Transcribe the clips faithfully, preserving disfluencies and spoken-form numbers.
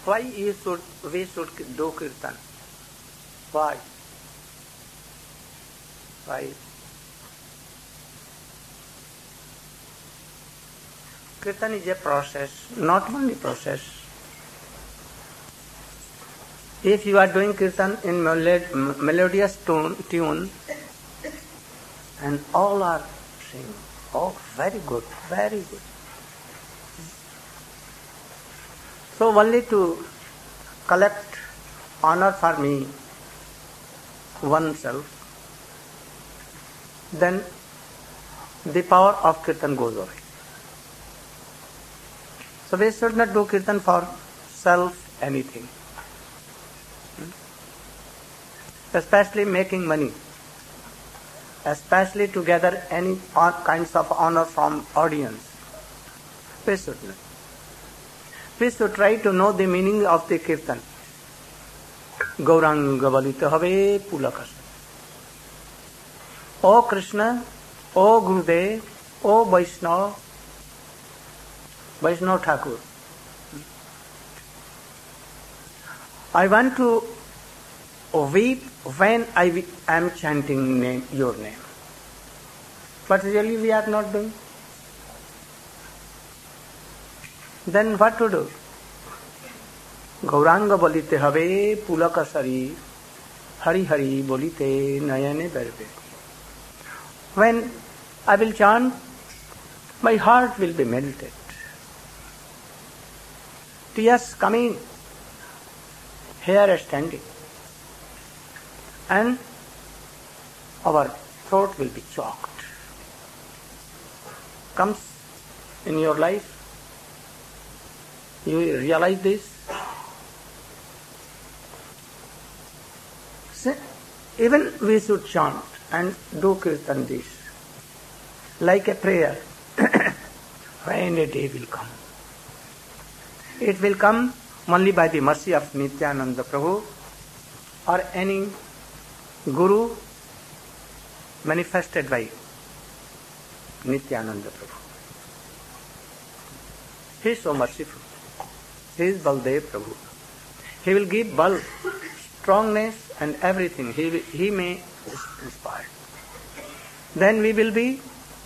Why you should, we should do kirtan? Why? Why? Kirtan is a process, not only process. If you are doing kirtan in melod- melodious tune, tune, and all are singing, oh, very good, very good. So only to collect honor for me, oneself, then the power of kirtan goes away. So we should not do kirtan for self anything. Especially making money. Especially to gather any kinds of honor from audience. We should not. We should try to know the meaning of the kirtan. Gauranga balite habe pulakas. O Krishna, O Gurudev, O Vaishnava, Vaishnava Thakur. I want to weep when I am chanting name, your name. But really we are not doing. Then what to do? Gauranga bolite habe pulakasari, Hari Hari bolite nayane berbe. When I will chant, my heart will be melted. Tears coming, hair standing, and our throat will be choked. Comes in your life, you realize this. Even we should chant and do kirtan this, like a prayer, when a day will come. It will come only by the mercy of Nityananda Prabhu or any Guru manifested by Nityananda Prabhu. He is so merciful. He is Baldev Prabhu. He will give bal, strongness and everything. He, he may inspire. Then we will be,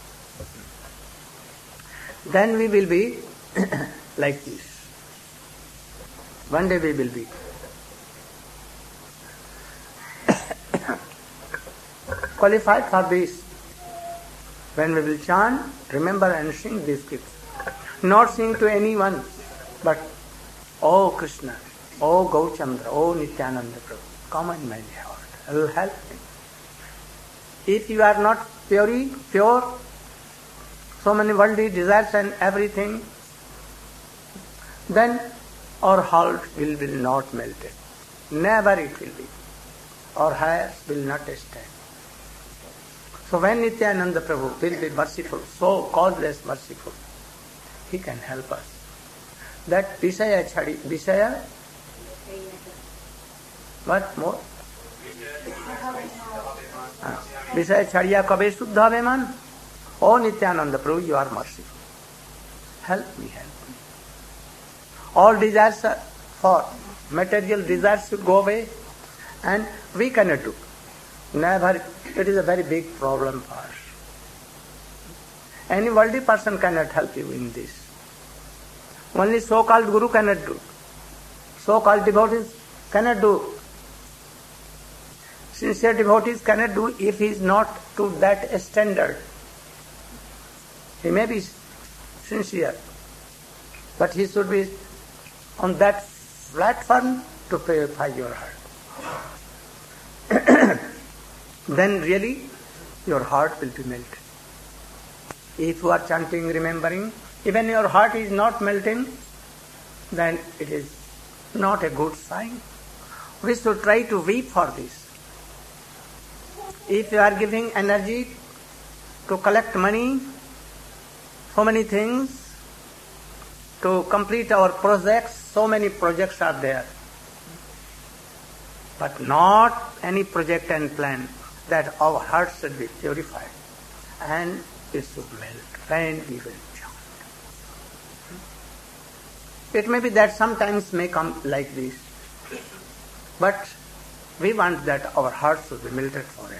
then we will be like this. One day we will be. Qualified for this. When we will chant, remember and sing these scripts. Not sing to anyone, but Oh Krishna, Oh Gaurchandra, Oh Nityananda Prabhu, come in my heart, I will help me. If you are not pure, pure, so many worldly desires and everything, then our heart will, will not melt it. Never it will be. Our hairs will not stand. So when Nityananda Prabhu will be merciful, so causeless merciful, he can help us. That Visaya Chadi, Visaya, what more? Visaya Chadiya Kabe Suddha Veman. Oh Nityananda Prabhu, you are merciful. Help me, help me. All desires for material desires should go away, and we cannot do. Never. It is a very big problem for us. Any worldly person cannot help you in this. Only so-called Guru cannot do. So-called devotees cannot do. Sincere devotees cannot do if he is not to that standard. He may be sincere, but he should be on that platform to purify your heart. Then really your heart will be melted. If you are chanting, remembering, even your heart is not melting, then it is not a good sign. We should try to weep for this. If you are giving energy to collect money, so many things, to complete our projects, so many projects are there. But not any project and plan, that our hearts should be purified and it should melt when we will chant. It may be that sometimes may come like this, but we want that our hearts should be melted forever.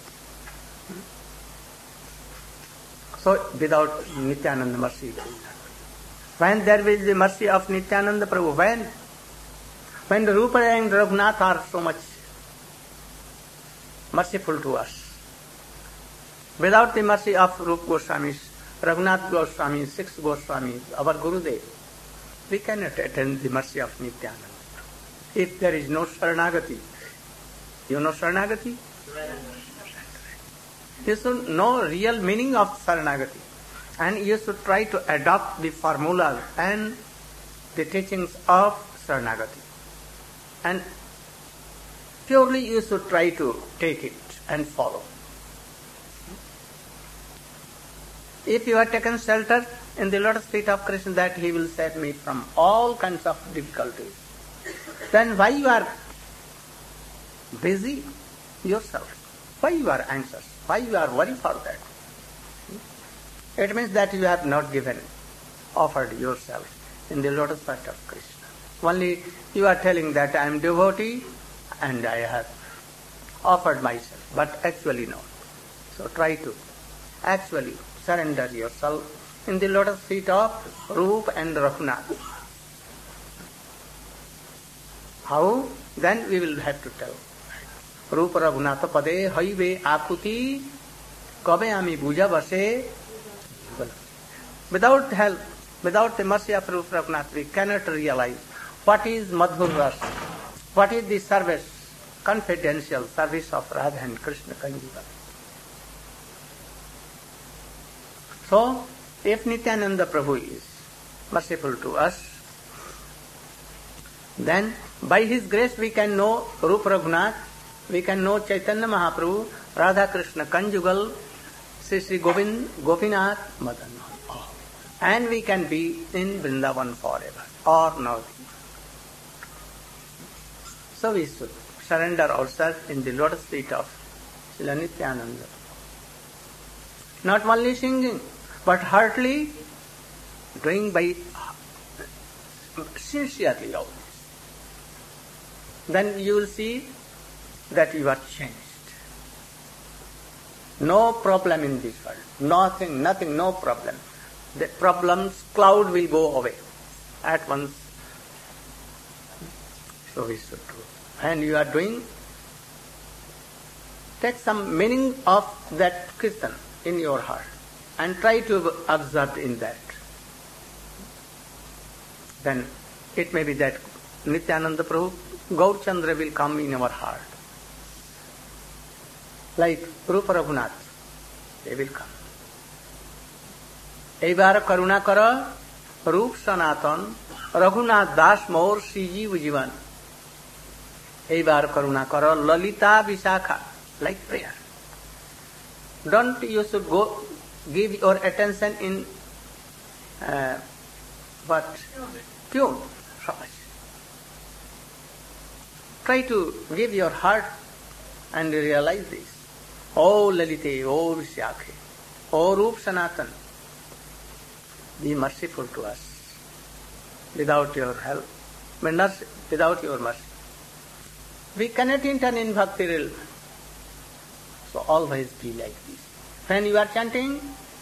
So, without Nityananda mercy, when there will be the mercy of Nityananda Prabhu, when when the Rupa and Raghunath are so much merciful to us, without the mercy of Rupa Goswami, Raghunath Goswami, six Goswamis, our Gurudev, we cannot attain the mercy of Nityananda. If there is no Sharanagati, you know Sharanagati? You should know real meaning of Sharanagati, and you should try to adopt the formulas and the teachings of Sharanagati. And purely you should try to take it and follow. If you are taken shelter in the lotus feet of Krishna that he will save me from all kinds of difficulties, then why you are busy yourself? Why you are anxious? Why you are worried for that? It means that you have not given, offered yourself in the lotus feet of Krishna. Only you are telling that I am devotee and I have offered myself, but actually not. So try to actually surrender yourself in the lotus feet of Rupa and Raghunath. How? Then we will have to tell. Rupa Raghunath pade haive akuti kabe ami buja base. Without help, without the mercy of Rupa Raghunath, we cannot realize what is Madhur Rasa, what is the service, confidential service of Radha and Krishna Conjugal. So, if Nityananda Prabhu is merciful to us, then by his grace we can know Rupa Raghunath, we can know Chaitanya Mahaprabhu, Radha Krishna Conjugal, Sri Sri Govind, Gopinath, Madan. And we can be in Vrindavan forever or not. So we should surrender ourselves in the lotus feet of Srila Nityananda. Not only singing, but heartily doing by sincerely all this. Then you will see that you are changed. No problem in this world. Nothing, nothing, no problem. The problems, cloud will go away at once. So we should do. And you are doing, take some meaning of that Kirtan in your heart and try to observe in that. Then it may be that Nityananda Prabhu, Gaur Chandra will come in our heart. Like Rupa Raghunath, they will come. Eibar Karuna Kara, Rup Sanatan, Raghunath Das Maur Siji Vijivan. Eibar Karuna Kara, Lalita Visakha, like prayer. Don't you should go give your attention in uh, what? Tune. So much. Try to give your heart and realize this. Oh Lalite, oh Visakhe, oh Rup Sanatan. Be merciful to us. Without your help, without your mercy, we cannot enter in bhakti realm. So always be like this. When you are chanting,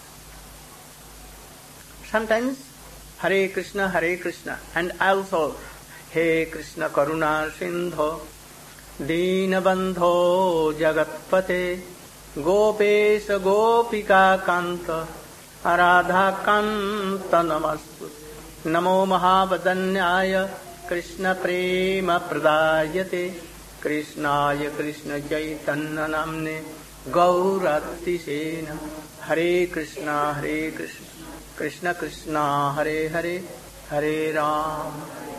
sometimes Hare Krishna, Hare Krishna, and also He Krishna Karuna Sindho, Dina Bandho Jagatpate, Gopesha Gopika Kanta, Aradha Kanta Namastu, Namo Mahavadanyaya, Krishna Prema Pradayate, Krishnaya Krishna Chaitanya Namne, Gaurati Sena, Hare Krishna, Hare Krishna, Krishna Krishna, Hare Hare, Hare Ram.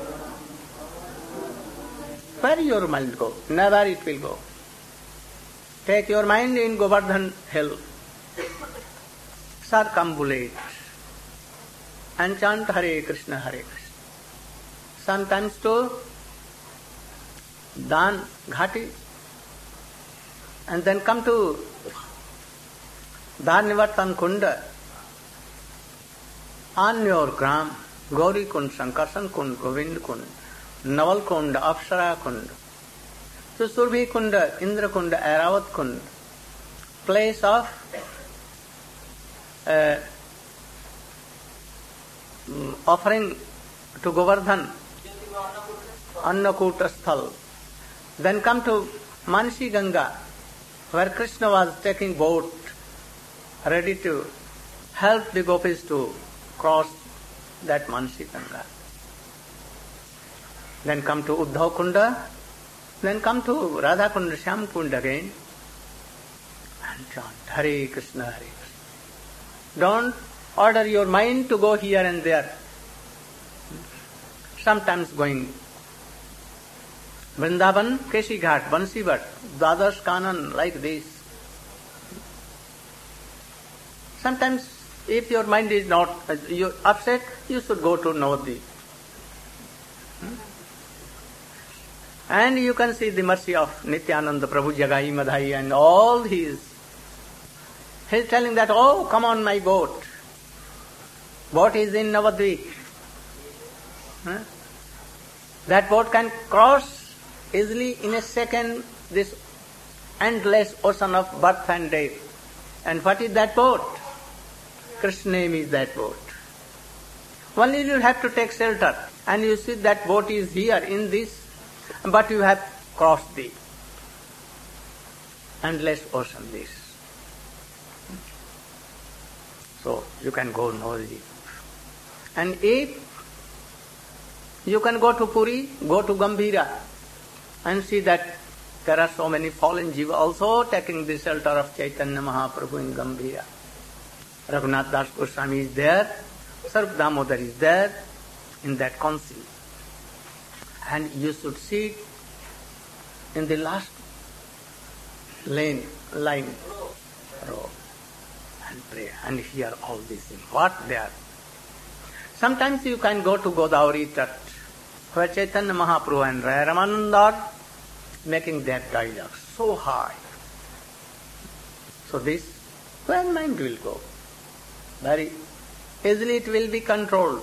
Where your mind go? Never it will go. Take your mind in Govardhan hill, circumambulate, and chant Hare Krishna, Hare Krishna. Sometimes to Dan Ghati, and then come to Dharnivartan Kunda, on your gram, Gauri Kund, Sankarsan Kund, Govind Kund, Naval Kund, Apsara Kund, so Surbhi Kund, Indra Kund, Airavat Kund, place of uh, offering to Govardhan, Annakuta Sthal. Then come to Mansi Ganga, where Krishna was taking boat, ready to help the gopis to cross that Mansi Ganga. Then come to Uddhav Kunda, then come to Radha Kunda, Shyam Kund again, and chant Hare Krishna, Hare Krishna. Don't order your mind to go here and there. Sometimes going Vrindavan, Keshi Ghat, Bansi Bhat, Dwadash Kanan, like this. Sometimes if your mind is not uh, you upset, you should go to Navadvip. Hmm? And you can see the mercy of Nityananda Prabhu, Jagai Madhai and all his. He is telling that, oh, come on my boat. Boat is in Navadvip. Huh? That boat can cross easily in a second this endless ocean of birth and death. And what is that boat? Krishna's name is that boat. Only you have to take shelter, and you see that boat is here in this, but you have crossed the endless ocean this. So you can go Navadvip. And if you can go to Puri, go to Gambhira, and see that there are so many fallen jiva also taking the shelter of Chaitanya Mahaprabhu in Gambhira. Raghunath Das Goswami is there, Sarv Damodar is there in that council. And you should sit in the last lane, line, row, and pray and hear all these things. What they are. Sometimes you can go to Godavari Tat, where Chaitanya Mahaprabhu and Raya Ramananda are making their dialogue so high. So this, where mind will go? Very easily it will be controlled.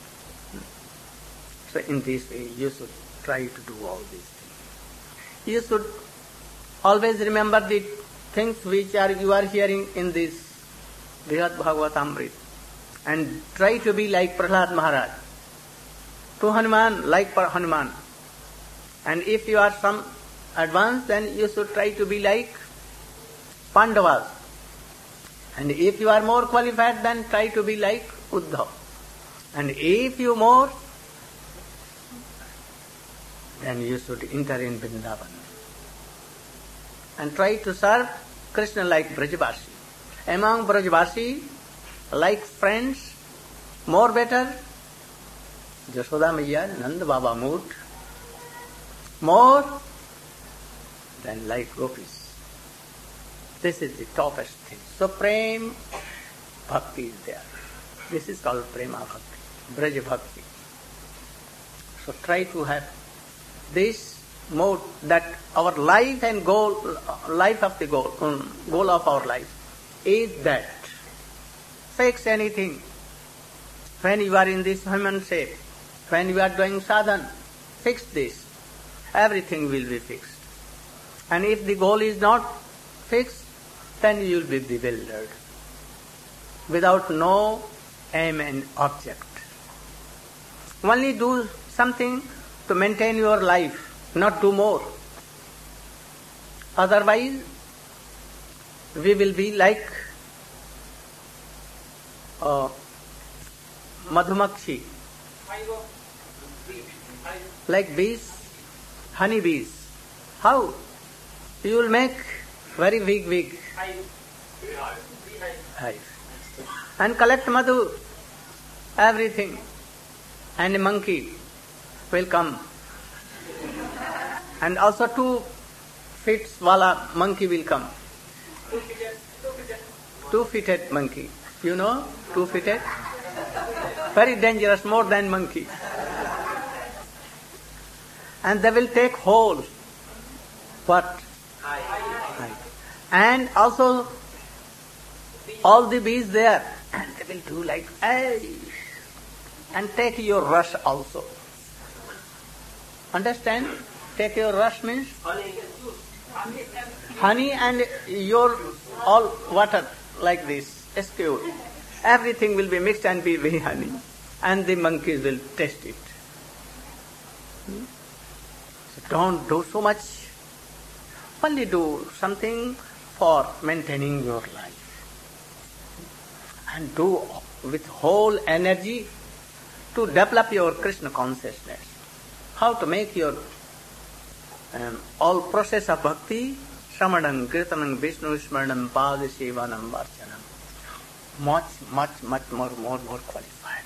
So in this way you should try to do all these things. You should always remember the things which are you are hearing in this Brihad Bhagavatamrita, and try to be like Prahlad Maharaj. To Hanuman, like Hanuman. And if you are some advanced, then you should try to be like Pandavas. And if you are more qualified, then try to be like Uddhav. And if you more, then you should enter in Vrindavan. And try to serve Krishna like Brajavasi. Among Brajavasi, like friends, more better, Jashoda Maiya, Nanda Baba Mood, more than like gopis. This is the toppest thing. So prem bhakti is there. This is called prema bhakti, Braja bhakti. So try to have this mode that our life and goal, life of the goal, um, goal of our life is that. Fix anything. When you are in this human shape, when you are doing sadhana, fix this. Everything will be fixed. And if the goal is not fixed, then you will be bewildered, without no aim and object. Only do something to maintain your life, not do more. Otherwise, we will be like uh, Madhumakshi, like bees, honey bees. How? You will make very big, big hive and collect madhu, everything, and a monkey will come, and also two feet wala monkey will come, two-footed monkey. You know, two-footed, very dangerous, more than monkey. And they will take hold. What? Hive. And also all the bees there, and they will do like, hey, and take your rush also. Understand? Take your rush means honey and your all water like this, escure. Everything will be mixed and be very honey, and the monkeys will taste it. Hmm? So don't do so much. Only do something for maintaining your life. And do with whole energy to develop your Krishna consciousness. How to make your um, all process of bhakti, Shramanam, Kirtanam, Vishnu Smaranam, Pada Sevanam, Varchanam, much, much, much more, more, more qualified.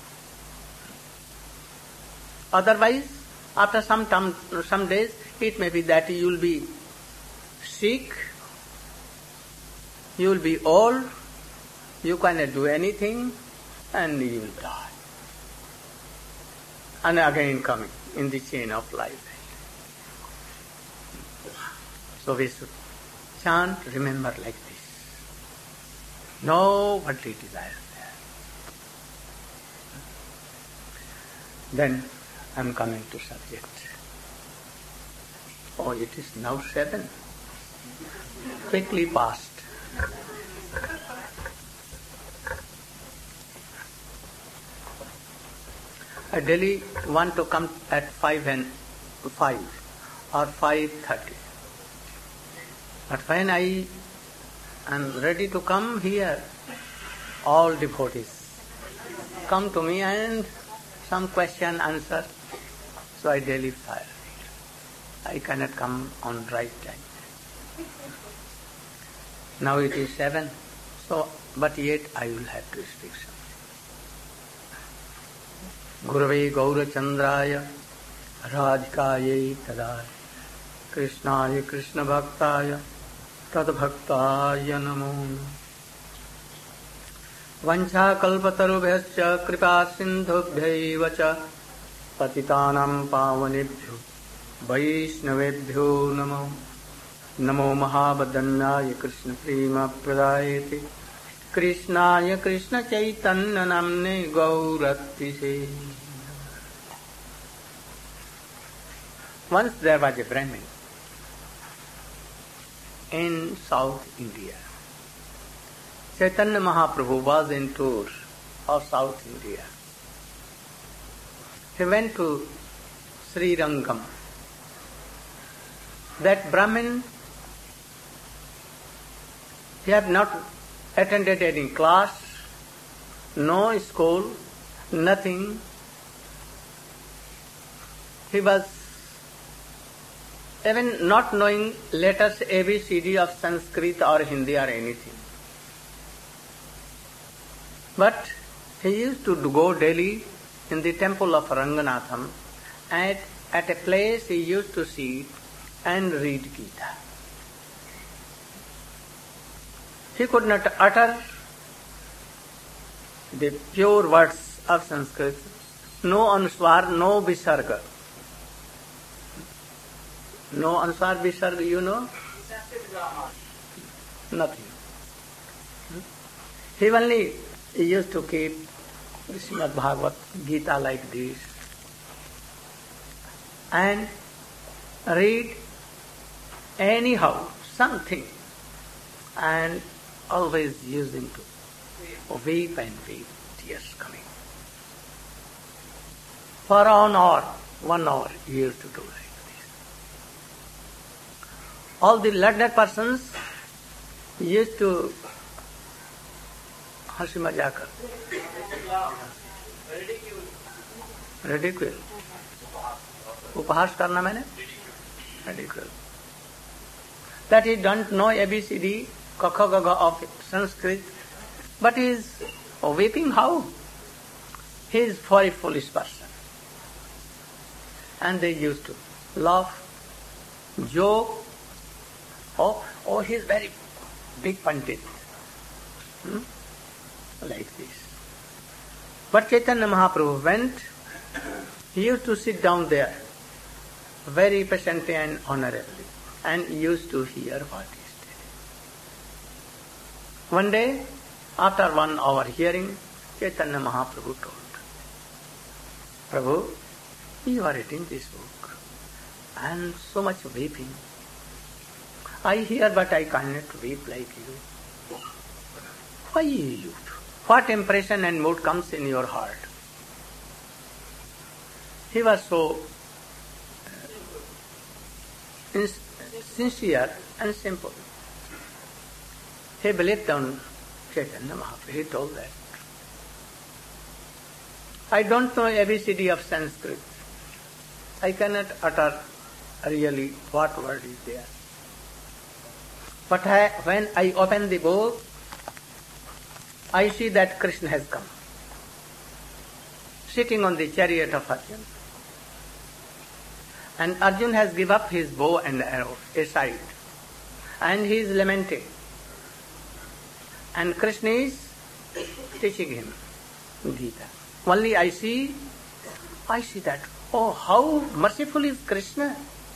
Otherwise, after some time, some days, it may be that you will be sick, you will be old, you cannot do anything, and you will die. And again coming in the chain of life. So we should chant, remember like this. No worldly desires there. Then I am coming to subject. Oh, it is now seven. Quickly passed. I daily want to come at five and five or five thirty. But when I am ready to come here, all devotees come to me and some question answer. So I daily fire. I cannot come on right time. Now it is seven. So, but yet I will have to speak something. Gurave Gaurachandraya Radhikaye Tadaya Krishnaya Krishna Bhaktaya Tadbhaktaya Namo Vancha Kalpatarubhyascha Kripa Sindhubhyaiva Cha Patitanam Pavanebhyo Vaishnavebhyo Namo Namo Mahabadanyaya Krishna Prema Pradayate Krishnaya Krishna Chaitanya Namne Gauratise. Once there was a Brahmin in South India. Chaitanya Mahaprabhu was in tour of South India. He went to Sri Rangam. That Brahmin, he had not attended any class, no school, nothing. He was even not knowing letters A B C D of Sanskrit or Hindi or anything. But he used to go daily in the temple of Ranganatham, and at a place he used to sit and read Gita. He could not utter the pure words of Sanskrit, no answar, no visarga. No answar, visarga, you know? Nothing. He only used to keep Srimad Bhagavat Gita like this and read anyhow something, and always using to weep and weep, tears coming. For an hour, one hour, he used to do like this. All the learned persons used to हंसी मजाक Ridicule. उपहास करना मैंने Ridicule. That he don't know A B C D, Kakha Gaga of Sanskrit, but he is weeping how? He is a very foolish person. And they used to laugh, joke. Oh, oh, he is very big Pandit. Hmm? Like this. But Chaitanya Mahaprabhu went, he used to sit down there, very patiently and honorably, and used to hear what he is telling. One day, after one hour hearing, Chaitanya Mahaprabhu told, Prabhu, you are reading this book and so much weeping. I hear but I cannot weep like you. Why you? What impression and mood comes in your heart? He was so uh, sincere and simple. He believed on Chaitanya Mahaprabhu. He told that. I don't know A B C D of Sanskrit. I cannot utter really what word is there. But I, when I open the book, I see that Krishna has come, sitting on the chariot of Arjuna. And Arjuna has given up his bow and arrow aside, and he is lamenting. And Krishna is teaching him Gita. Only I see, I see that, oh, how merciful is Krishna,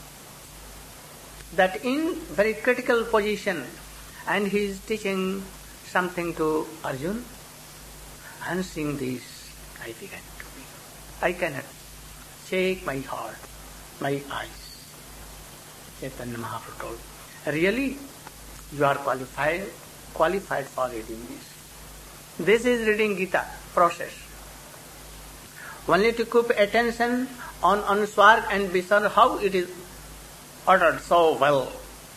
that in very critical position, and he is teaching something to Arjuna, and seeing this, I began to weep. I cannot shake my heart, my eyes. Chaitanya Mahaprabhu told, really, you are qualified, qualified for reading this. This is reading Gita process. Only to keep attention on Anuswar and Visar, how it is uttered so well.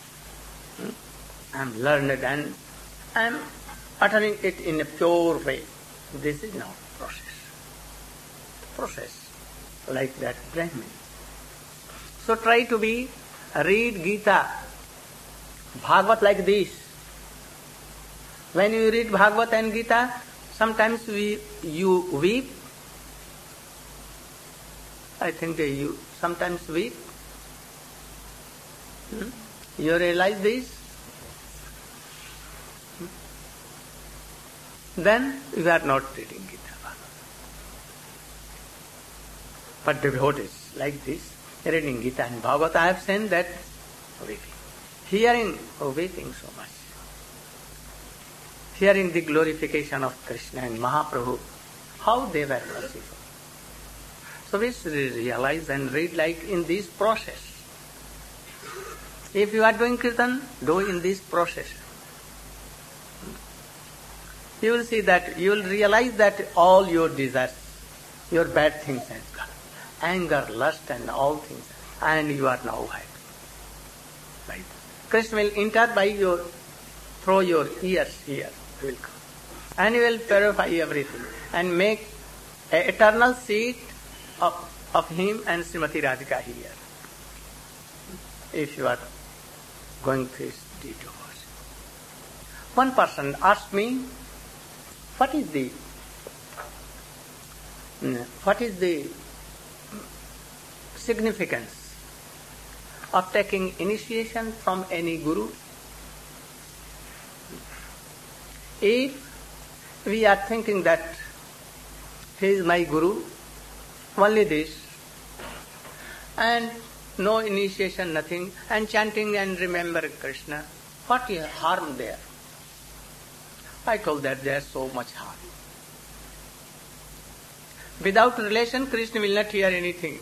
I am learned and I am uttering it in a pure way. This is not process. Process like that Brahmin. So try to be, read Gita, Bhagavat like this. When you read Bhagavat and Gita, sometimes we, you weep. I think that you sometimes weep. Hmm? You realize this? Hmm? Then you are not reading Gita. But devotees like this, reading Gita and Bhagavat, I have seen that weeping. Hearing, oh, weeping so much. Hearing the glorification of Krishna and Mahaprabhu, how they were merciful. So we should realize and read like in this process. If you are doing kirtan, do in this process. You will see that, you will realize that all your desires, your bad things has gone. Anger, lust and all things. And you are now happy. Right? Krishna will enter by your, through your ears here. He will come. And he will purify everything. And make an eternal seat Of, of him and Srimati Radhika here. If you are going through this detours. One person asked me, what is the what is the significance of taking initiation from any guru? If we are thinking that he is my guru, only this, and no initiation, nothing, and chanting and remember Krishna, what is harm there? I told that there is so much harm. Without relation, Krishna will not hear anything.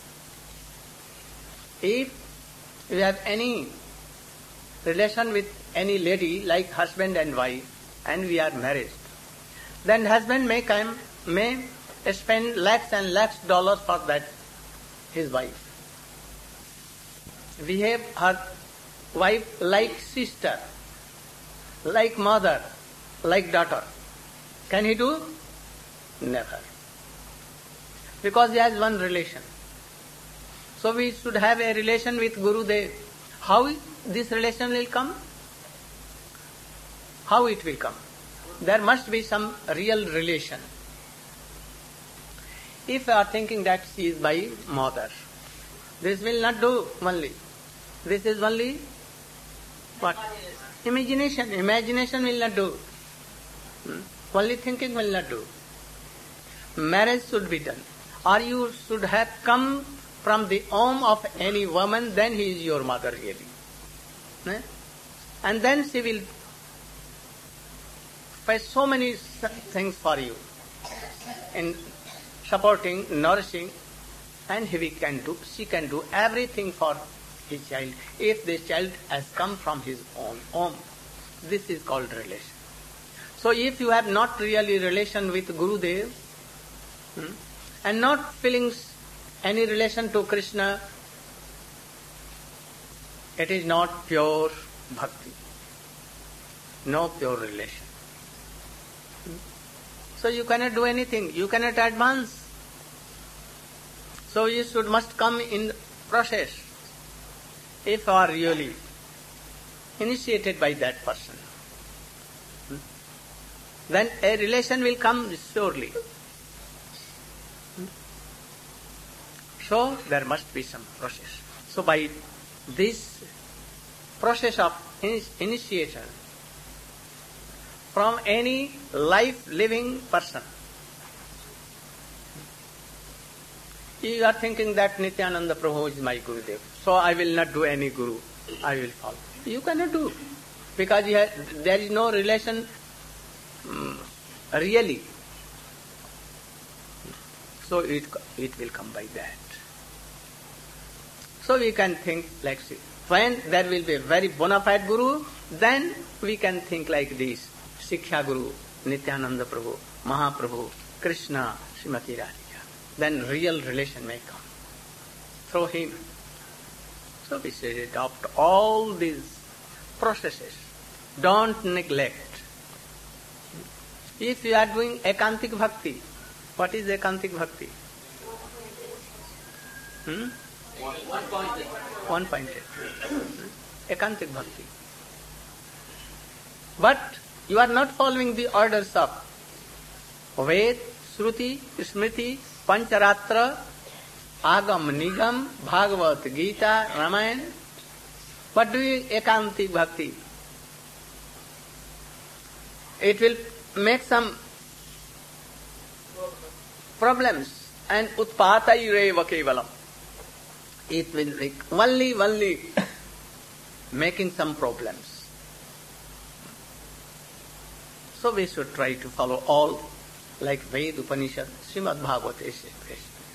If we have any relation with any lady, like husband and wife, and we are married, then husband may come, may spend lakhs and lakhs dollars for that, his wife. Behave her wife like sister, like mother, like daughter. Can he do? Never. Because he has one relation. So we should have a relation with Gurudev. How this relation will come? How it will come? There must be some real relation. If you are thinking that she is my mother, this will not do only. This is only what? Imagination. Imagination will not do. Hmm? Only thinking will not do. Marriage should be done. Or you should have come from the womb of any woman, then he is your mother really. Eh? And then she will pay so many things for you. In supporting, nourishing, and he can do, she can do everything for his child if this child has come from his own home. This is called relation. So if you have not really relation with Gurudev hmm, and not feeling any relation to Krishna, it is not pure bhakti, no pure relation. Hmm. So you cannot do anything, you cannot advance. So you should must come in process if you are really initiated by that person. Hmm. Then a relation will come surely. Hmm. So there must be some process. So by this process of initiation from any life-living person, you are thinking that Nityananda Prabhu is my Gurudev, so I will not do any Guru, I will follow. You cannot do, because you have, there is no relation um, really. So it, it will come by that. So we can think like this. When there will be a very bona fide Guru, then we can think like this. Siksha Guru, Nityananda Prabhu, Mahaprabhu, Krishna, Srimati Radhika. Then real relation may come through him. So we should adopt all these processes. Don't neglect. If you are doing ekantik bhakti, what is ekantik bhakti? Hmm? One pointed. One pointed. Ekantik bhakti. But you are not following the orders of Ved, Shruti, Smriti, Pancharatra, Agam, Nigam, Bhagavat, Gita, Ramayana. What do you ekantik bhakti? It will make some problems and utpataireva kevalam. It will make only, only making some problems. So we should try to follow all like Ved, Upanishad, Srimad Bhagavata, et cetera.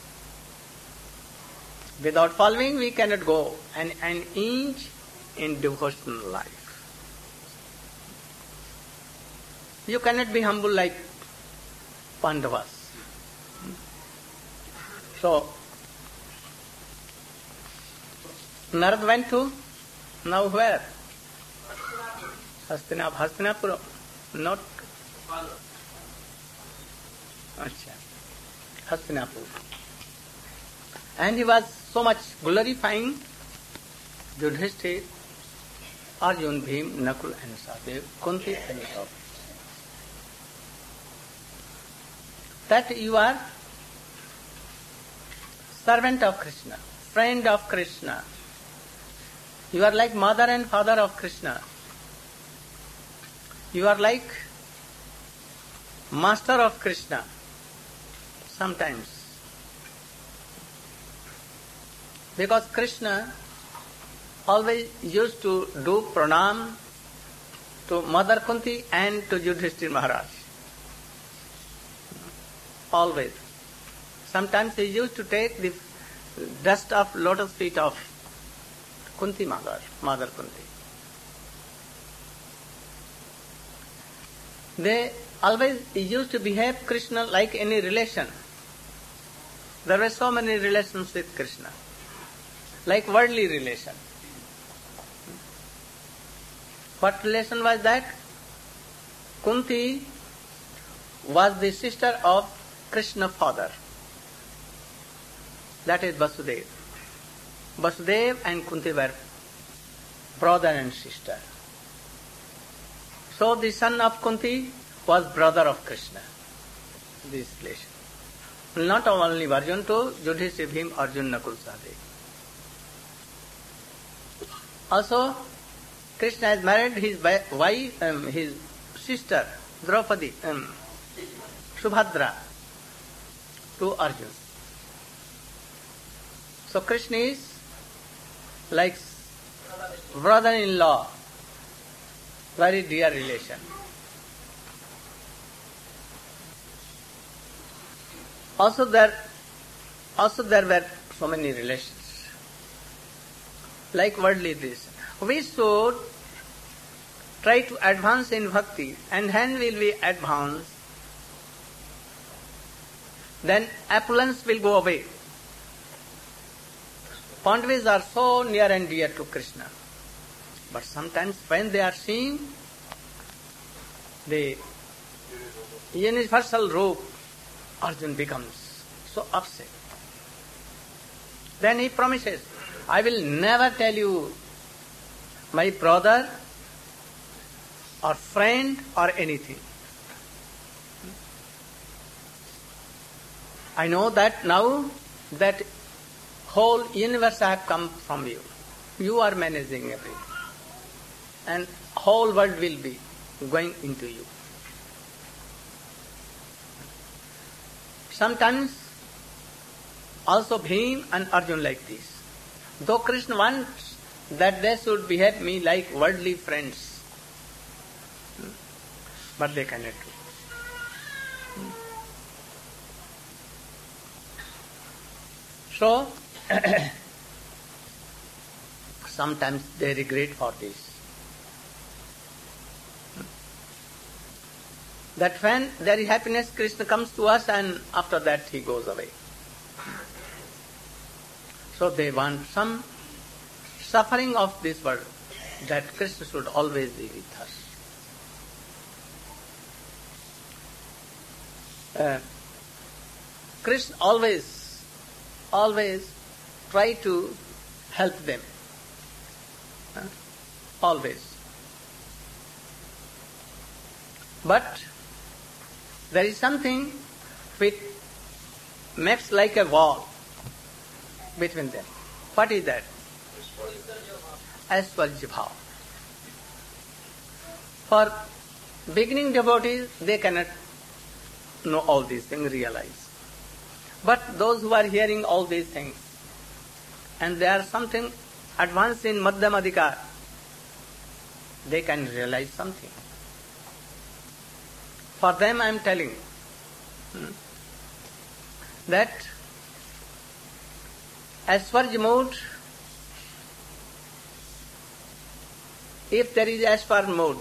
Without following, we cannot go an, an inch in devotional life. You cannot be humble like Pandavas. So, Narad went to, now where? Hastinap, Hastinapura, not Achha, Hastinapur. And he was so much glorifying Yudhishthira, Arjun, Bhim, Nakul and Sahadev, Kunti and Draupadi. That you are servant of Krishna, friend of Krishna. You are like mother and father of Krishna. You are like master of Krishna. Sometimes. Because Krishna always used to do pranam to Mother Kunti and to Yudhishthira Maharaj. Always. Sometimes he used to take the dust of lotus feet of Kunti Mother, Mother Kunti. They always used to behave Krishna like any relation. There were so many relations with Krishna, like worldly relation. What relation was that? Kunti was the sister of Krishna's father. That is Vasudeva. Vasudeva and Kunti were brother and sister. So the son of Kunti was brother of Krishna. This relation. Not only Arjun to Yudhishthira, Bhim, Arjun, Nakul, Sahadeva. Also, Krishna has married his wife, um, his sister, Draupadi, um, Subhadra, to Arjun. So Krishna is like brother-in-law, very dear relation. Also there, also there were so many relations, like worldly this. We should try to advance in bhakti, and when will we advance? Then opulence will go away. Pandavas are so near and dear to Krishna, but sometimes when they are seeing the universal rope, Arjuna becomes so upset. Then he promises, I will never tell you my brother or friend or anything. I know that now that whole universe have come from you. You are managing everything. And whole world will be going into you. Sometimes also Bhim and Arjuna like this. Though Krishna wants that they should behave me like worldly friends, but they cannot do. So, sometimes they regret for this. That when there is happiness, Krishna comes to us and after that he goes away. So they want some suffering of this world, that Krishna should always be with us. Uh, Krishna always, always try to help them. Uh, always. But there is something which makes like a wall between them. What is that? Aishwarya bhava. For beginning devotees, they cannot know all these things, realize. But those who are hearing all these things, and they are something advanced in Madhyamadikar, they can realize something. For them I am telling hmm, that Aishwarya mode, if there is Aishwarya mode,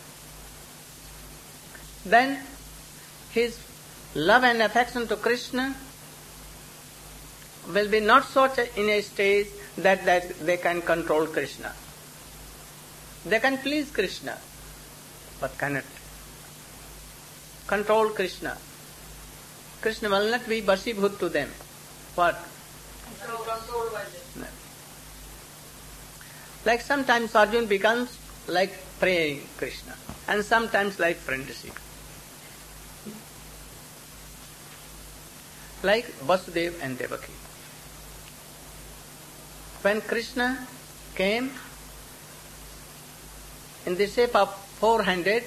then his love and affection to Krishna will be not such in a stage that, that they can control Krishna. They can please Krishna, but cannot control Krishna. Krishna will not be basibhut to them. What? No. Like sometimes Arjuna becomes like praying Krishna, and sometimes like friendship. Like Vasudeva and Devaki. When Krishna came in the shape of four-handed,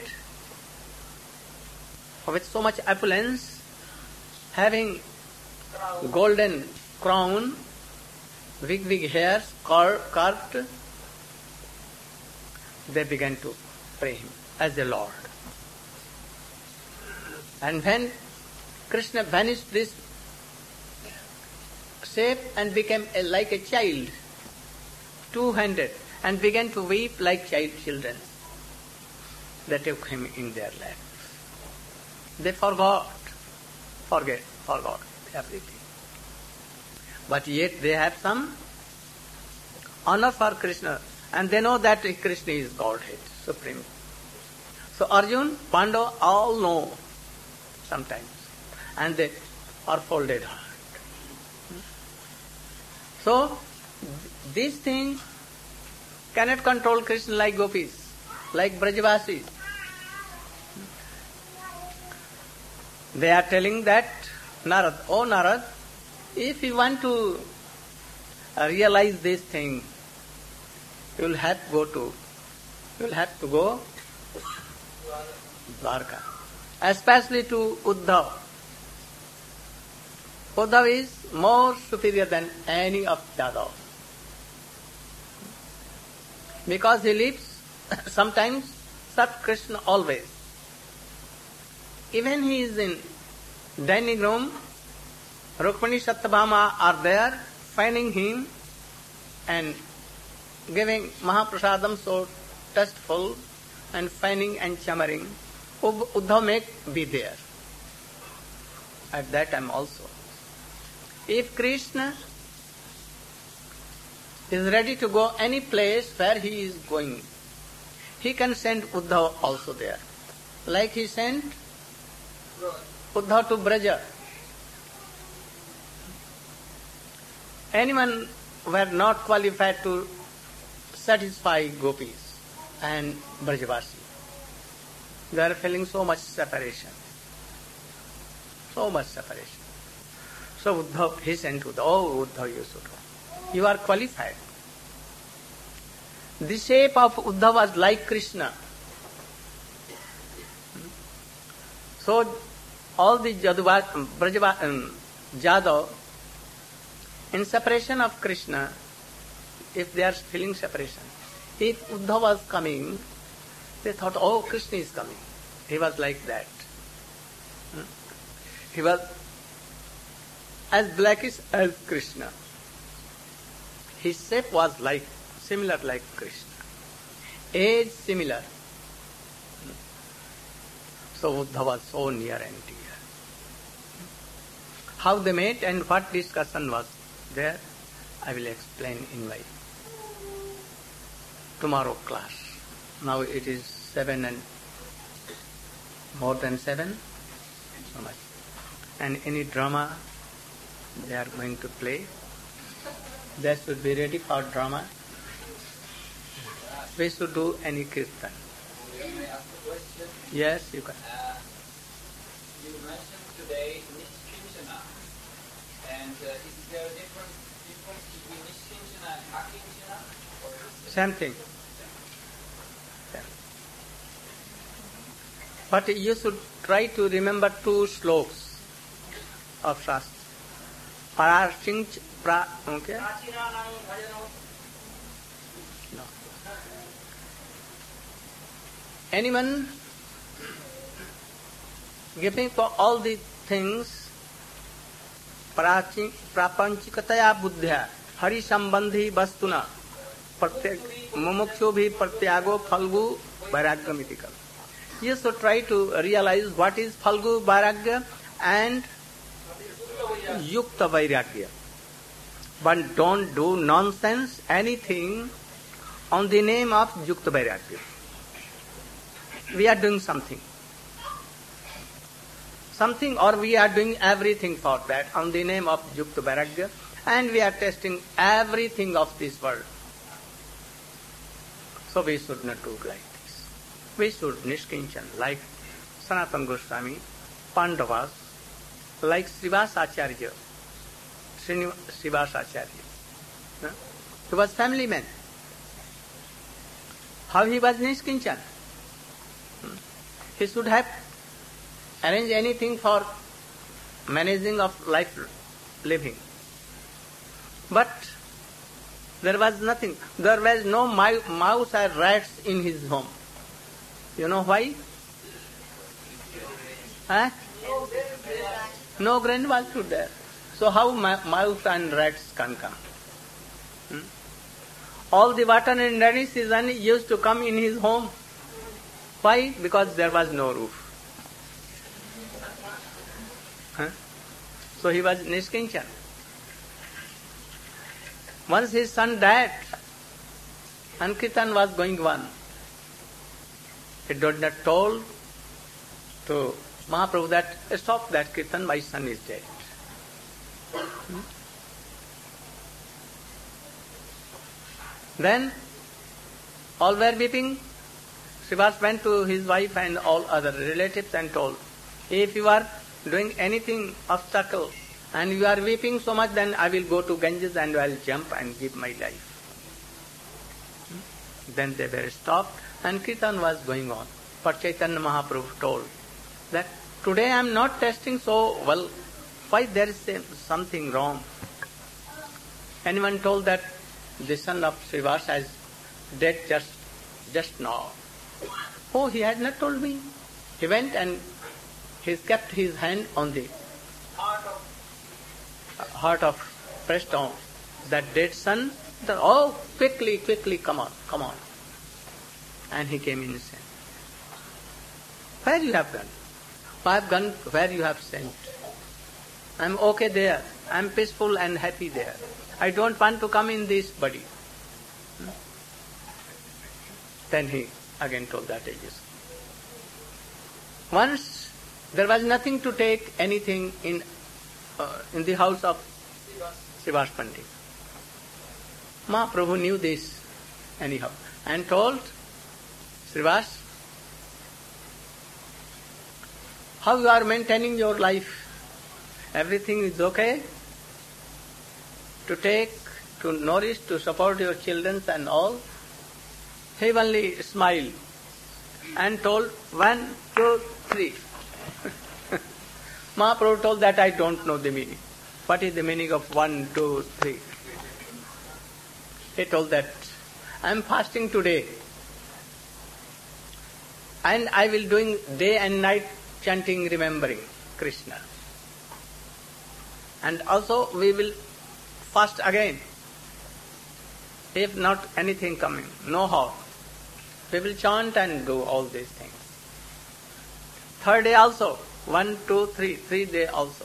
with so much opulence, having golden crown, big big hairs, carved, they began to pray him as the Lord. And when Krishna vanished this shape and became a, like a child, two-handed, and began to weep like child children, they took him in their lap. They forgot, forget, forgot everything. But yet they have some honor for Krishna, and they know that Krishna is Godhead, Supreme. So Arjuna, Pandava, all know sometimes, and they are folded heart. So these things cannot control Krishna like gopis, like Brajavasis. They are telling that Narad, oh Narad, if you want to realize this thing, you will have to go to, you will have to go Dwarka, especially to Uddhav. Uddhav is more superior than any of Yadav, because he lives sometimes Sat Krishna always. Even he is in dining room, Rukmini Satyabhama are there, fanning him and giving Mahaprasadam so tasteful and fanning and chammering. Uddhav may be there at that time also. If Krishna is ready to go any place where he is going, he can send Uddhav also there. Like he sent Uddhav to Braja. Anyone were not qualified to satisfy gopis and Brajavasi. They are feeling so much separation. So much separation. So Uddhav, he sent Uddhav. Oh, Uddhav, you should go. You are qualified. The shape of Uddhav was like Krishna. So all the Jaduva, Brajava, um, Jadav, in separation of Krishna, if they are feeling separation, if Uddhav was coming, they thought, oh, Krishna is coming. He was like that. He was as blackish as Krishna. His shape was like, similar like Krishna. Age similar. So Uddhav was so near and dear. How they met and what discussion was there, I will explain in my tomorrow class. Now it is seven and more than seven, so much. And any drama they are going to play, they should be ready for drama. We should do any kirtan. May I ask a question? Yes, you can. Uh, you mentioned today Nishkinchana, and uh, is there a difference, difference between Nishkinchana and Akinchana? Or is it Same thing. But you should try to remember two slokas of Shastra. Pararchinch, pra, okay? No. Anyone giving for all the things, prapanchikataya buddhya, hari sambandhi vastuna, mumukshyo bhi pratyago phalgu vairagamitikam. You should try to realize what is Phalgu Vairagya and Yukta Vairagya. But don't do nonsense, anything on the name of Yukta Vairagya. We are doing something. Something or we are doing everything for that on the name of Yukta Vairagya, and we are testing everything of this world. So we should not do like this. We should Nishkinchan, like Sanatana Goswami, Pandavas, like Srivas Acharya, Srivas Acharya. No? He was family man. How he was Nishkinchan? He should have arranged anything for managing of life living. But there was nothing. There was no mouse or rats in his home. You know why? Huh? No grain was put there. So how mouse and rats can come? Hmm? All the water in rainy season used to come in his home. Why? Because there was no roof. Huh? So he was Nishkinchan. Once his son died, and Kirtan was going on. He did not told to Mahaprabhu that stop that Kirtan, my son is dead. Hmm? Then all were weeping. Srivas went to his wife and all other relatives and told, if you are doing anything obstacle and you are weeping so much, then I will go to Ganges and I will jump and give my life. Hmm? Then they were stopped and Kirtan was going on. But Chaitanya Mahaprabhu told that today I am not testing so well. Why there is something wrong? Anyone told that the son of Srivas is dead just, just now? Oh, he had not told me. He went and he kept his hand on the heart of pressed on that dead son, the, oh, quickly, quickly, come on, come on. And he came inside. Where you have gone? I have gone where you have sent. I am okay there. I am peaceful and happy there. I don't want to come in this body. Hmm? Then he again told that ages. Once there was nothing to take anything in uh, in the house of Srivas Pandit. Mahaprabhu knew this anyhow and told Srivas, how you are maintaining your life? Everything is okay? To take, to nourish, to support your children and all? He only smiled and told one, two, three. Mahaprabhu told that I don't know the meaning. What is the meaning of one, two, three? He told that I am fasting today and I will doing day and night chanting, remembering Krishna. And also we will fast again. If not anything coming, no harm. We will chant and do all these things. Third day also, one, two, three, three day also.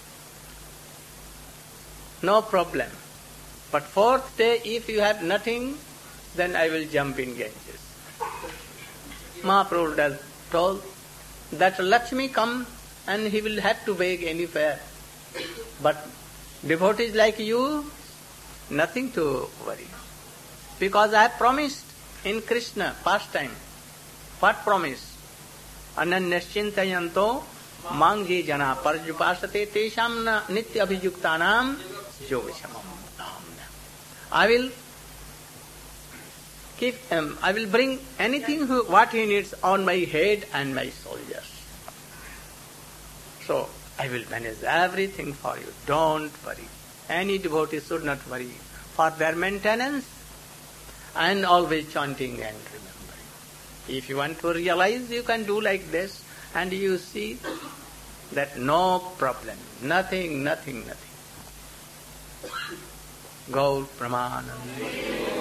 No problem. But fourth day, if you have nothing, then I will jump in Ganges. Mahaprabhu does told that Lakshmi come and he will have to beg anywhere. But devotees like you, nothing to worry. Because I have promised in Krishna, past time. What promise? Ananyascintayanto mangye jana parjupasate tesham na nitya abhijuktanam yogashamam. I will keep, um, I will bring anything who, what he needs on my head and my soldiers. So, I will manage everything for you. Don't worry. Any devotee should not worry for their maintenance and always chanting and remembering. If you want to realize, you can do like this and you see that no problem. Nothing, nothing, nothing. Gaur Pramananda.